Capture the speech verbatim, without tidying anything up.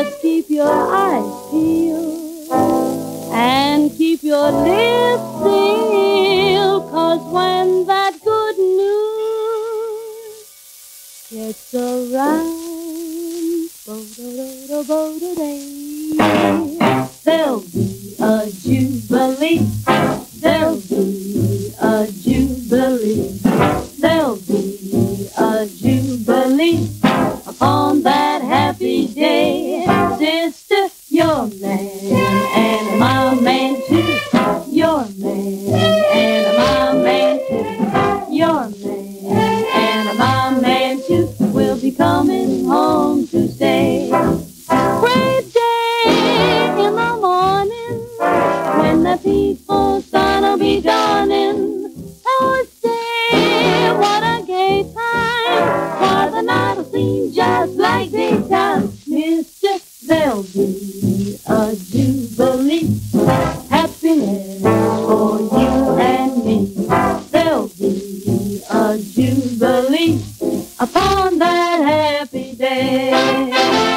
Just keep your eyes peeled and keep your lips sealed, 'cause when that good news gets around, bo-do-do-do-bo-do-day, there'll be a jubilee. There'll be a jubilee. There'll be a jubilee upon that happy day. Sister, your man and my man too. Your man and my man too. Your man and my man too will be coming home to stay. Great day in the morning when the peaceful sun will be dawning. Oh, say what a gay time, why the night will seem just like daytime. Mister, there'll be a jubilee, happiness for you and me. There'll be a jubilee upon that happy day.